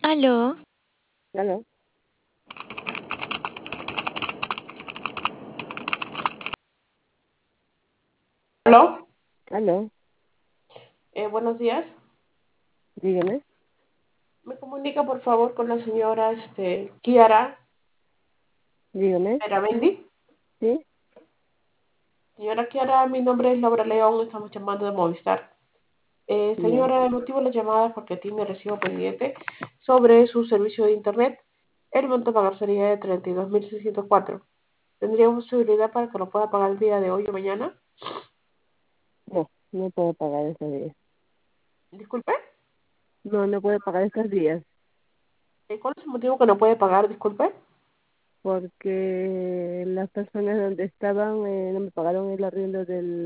Aló, Aló, ¿Aló? aló, Buenos días. dígame, Me comunica por favor con la señora Kiara dígame, Beramendi. ¿sí? Señora Kiara, mi nombre es Laura León, estamos llamando de Movistar. Ya, Señora, el motivo de la llamada es porque tiene recibo pendiente sobre su servicio de internet. El monto a pagar sería de 32.604. ¿Tendría posibilidad para que lo pueda pagar el día de hoy o mañana? no, no puedo pagar estos días. Disculpe. No, no puedo pagar estos días ¿Cuál es el motivo que no puede pagar? Disculpe. porque las personas donde estaban no me pagaron el arriendo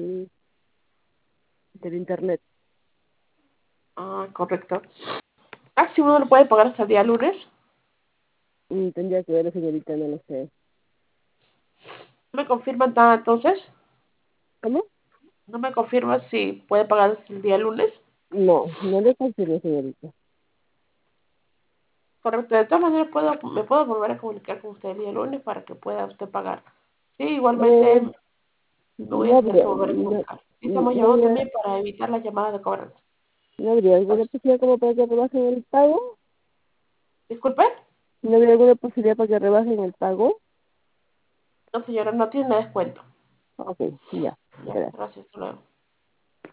del internet. Ah, correcto. Si uno lo puede pagar hasta el día lunes. Tendría que ver, señorita, no lo sé. ¿Me confirman nada entonces? ¿Cómo? No me confirma si puede pagar el día lunes. No, no le confirmo, señorita. Correcto, de todas maneras me puedo volver a comunicar con usted el día lunes para que pueda usted pagar. Sí, igualmente Eh, me voy a no intentar habría, volver a no, comunicar. Sí, estamos no llamando habría, también para evitar las llamadas de cobranza. no habría alguna Entonces, posibilidad como para que rebajen el pago. disculpe. No habría alguna posibilidad para que rebajen el pago. No, señora, no tiene descuento. Ok, ya, Ya, gracias. gracias, hasta luego.